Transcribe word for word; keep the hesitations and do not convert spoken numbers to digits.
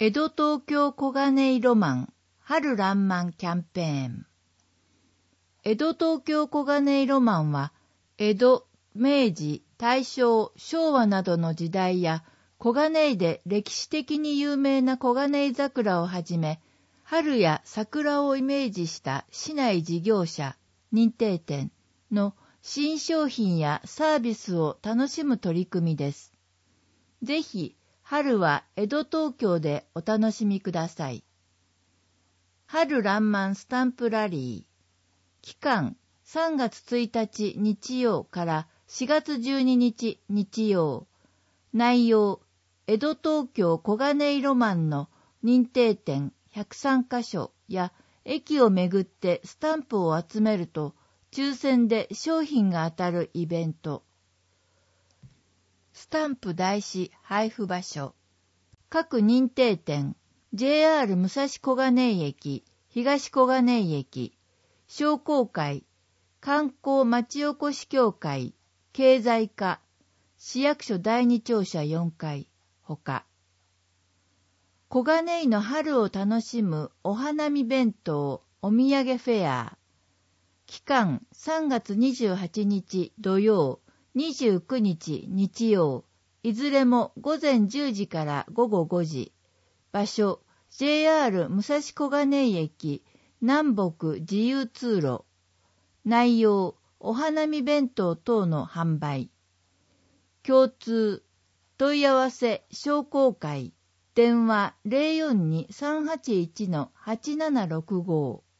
江戸東京小金井ロマン春らんまんキャンペーン。江戸東京小金井ロマンは、江戸、明治、大正、昭和などの時代や、小金井で歴史的に有名な小金井桜をはじめ、春や桜をイメージした市内事業者、認定店の新商品やサービスを楽しむ取り組みです。ぜひ、春は江戸東京でお楽しみください。春らんまんスタンプラリー。期間さんがつついたち日曜からしがつじゅうににち日曜。内容、江戸東京小金井ロマンの認定店ひゃくさんかしょや駅をめぐってスタンプを集めると抽選で商品が当たるイベント。スタンプ台紙配布場所。各認定店、ジェイアール 武蔵小金井駅、東小金井駅、商工会、観光町おこし協会、経済課、市役所だいに庁舎よんかい、ほか。小金井の春を楽しむお花見弁当、お土産フェア。期間さんがつにじゅうはちにち土曜、にじゅうくにち日曜、いずれもごぜんじゅうじからごごごじ。場所、ジェイアール 武蔵小金井駅、南北自由通路。内容、お花見弁当等の販売。共通、問い合わせ商工会、電話 ゼロよんに さんはちいち はちななろくご。